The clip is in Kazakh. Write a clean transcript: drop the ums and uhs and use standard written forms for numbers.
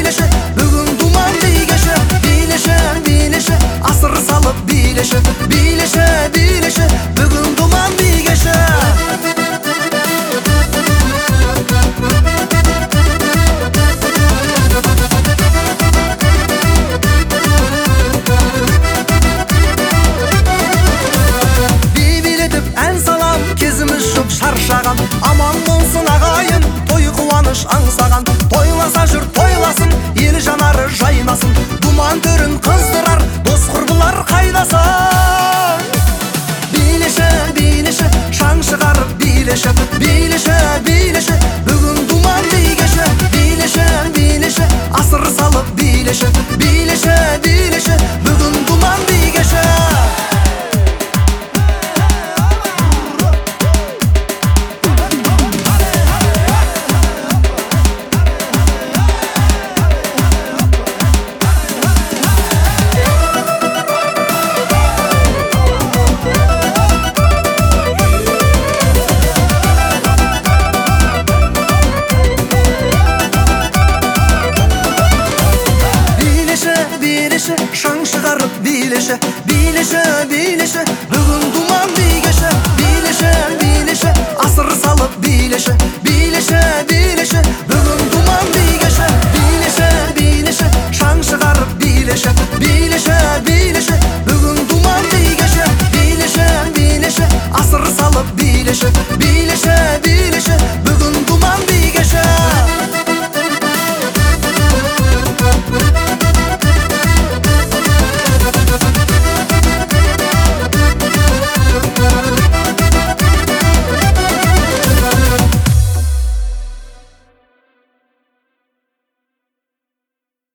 билеші, бүгін думан бейгеші. Билеші, билеші, асыр салып билеші. Билеші, билеші, бүгін думан бейгеші. Кезіміз жұп шаршаған, аман болсын ағайын, той қуаныш аңсаған. Тойласа жүр тойласын, ел жанары жайнасын. Думан төрін қыздырар, дос құрбылар қайдасын. Билеші, билеші, шаң шығарып билеші. Билеші, билеші, бүгін думан бейгеші. Билеші, билеші, асыр салып билеші. Билеші, билеші, бүгін думан бейгеші. Шаң шығарып билеші. Билеші, билеші, бүгін думан бейгеші. Билеші, билеші, асыр салып билеші. Билеші, билеші, бүгін